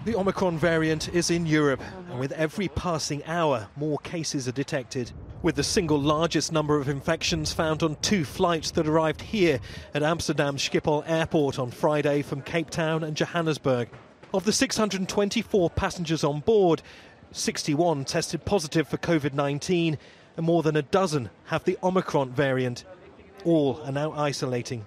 The Omicron variant is in Europe, and with every passing hour, more cases are detected. With the single largest number of infections found on 2 flights that arrived here at Amsterdam Schiphol Airport on Friday from Cape Town and Johannesburg. Of the 624 passengers on board, 61 tested positive for COVID-19, and more than a dozen have the Omicron variant. All are now isolating.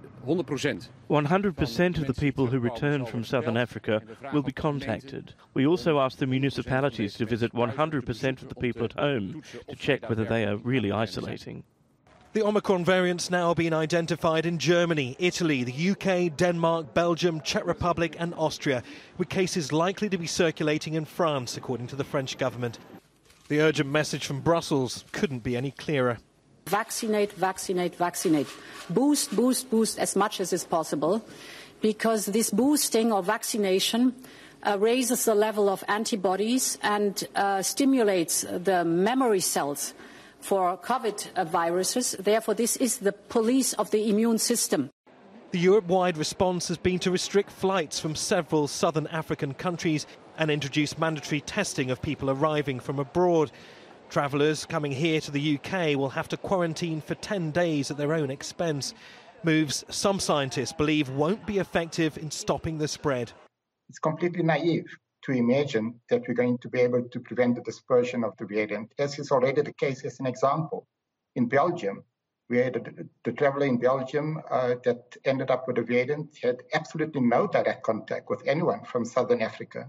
100% of the people who return from Southern Africa will be contacted. We also ask the municipalities to visit 100% of the people at home to check whether they are really isolating. The Omicron variant's now been identified in Germany, Italy, the UK, Denmark, Belgium, Czech Republic and Austria, with cases likely to be circulating in France, according to the French government. The urgent message from Brussels couldn't be any clearer. Vaccinate, vaccinate, vaccinate. Boost, boost, boost as much as is possible, because this boosting or vaccination raises the level of antibodies and stimulates the memory cells for COVID viruses. Therefore, this is the police of the immune system. The Europe-wide response has been to restrict flights from several southern African countries and introduce mandatory testing of people arriving from abroad. Travellers coming here to the UK will have to quarantine for 10 days at their own expense. Moves some scientists believe won't be effective in stopping the spread. It's completely naive to imagine that we're going to be able to prevent the dispersion of the variant, as is already the case. As an example, in Belgium, we had the traveller in Belgium that ended up with a variant had absolutely no direct contact with anyone from Southern Africa.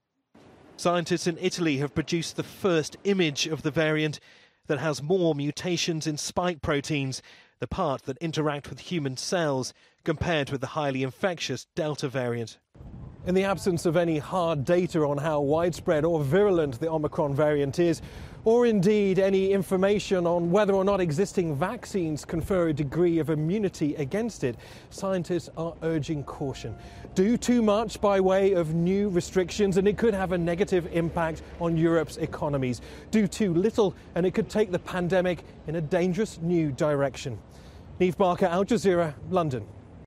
Scientists in Italy have produced the first image of the variant that has more mutations in spike proteins, the part that interact with human cells, compared with the highly infectious Delta variant. In the absence of any hard data on how widespread or virulent the Omicron variant is, or indeed any information on whether or not existing vaccines confer a degree of immunity against it, scientists are urging caution. Do too much by way of new restrictions and it could have a negative impact on Europe's economies. Do too little and it could take the pandemic in a dangerous new direction. Niamh Barker, Al Jazeera, London.